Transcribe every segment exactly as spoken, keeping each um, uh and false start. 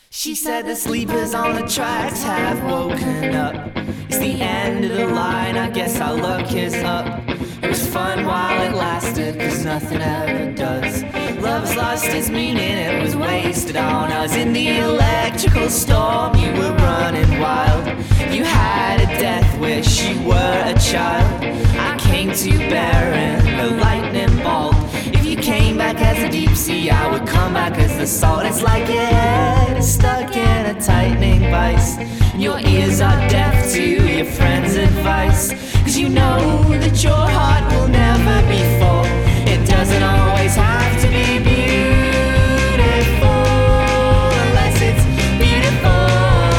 She said the sleepers on the tracks have woken up. It's the end of the line, I guess our luck is up. It was fun while it lasted, cause nothing ever does. Love's lost its meaning, it was wasted on us. In the electrical storm, you were running wild. You had a death wish, you were a child. I came to barren, the lightning bolt. If you came back as a deep sea, I would come back as the salt. It's like your head is stuck in a tightening vice. Your ears are deaf to your friend's advice. Cause you know that your heart will never be full. It doesn't always have to be beautiful, unless it's beautiful.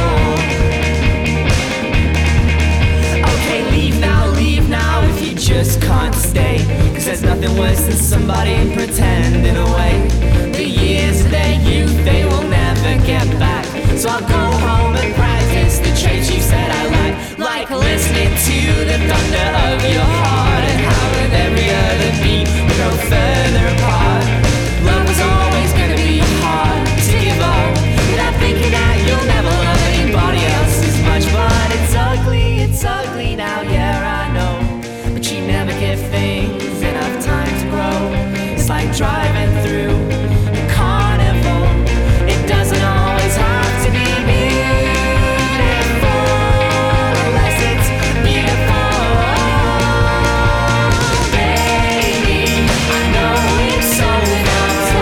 Okay, leave now, leave now if you just can't stay. Cause there's nothing worse than somebody pretending away. The years of their youth, they will never get back. So I'll go home and practice the traits you said I like. Like listening to the thunder of your heart, and how with every other beat we grow further apart. Love was always gonna be hard to give up, without thinking that you'll never love anybody else as much. But it's ugly, it's ugly now, yeah I know. But you never give things enough time to grow. It's like driving through a carnival. It doesn't always have to be beautiful, unless it's beautiful. Baby, I know it's over.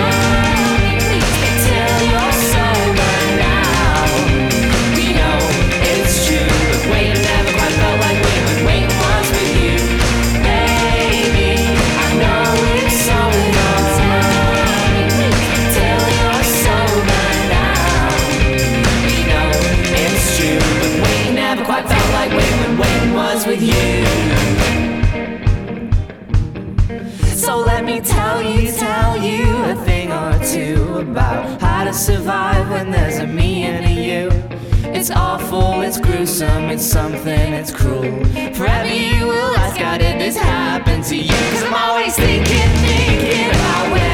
Till you're sober now. We know it's true, but waiting never quite felt like waiting when waiting was with you. Baby, I know it's over. Till you're sober now. We know it's true, but waiting never quite felt like waiting when waiting was with you. So let me tell you, tell you a thing or two about how to survive when there's a me and a you. It's awful, it's gruesome, it's something, it's cruel. Forever you will ask, how did this happen to you? Cause I'm always thinking, thinking about where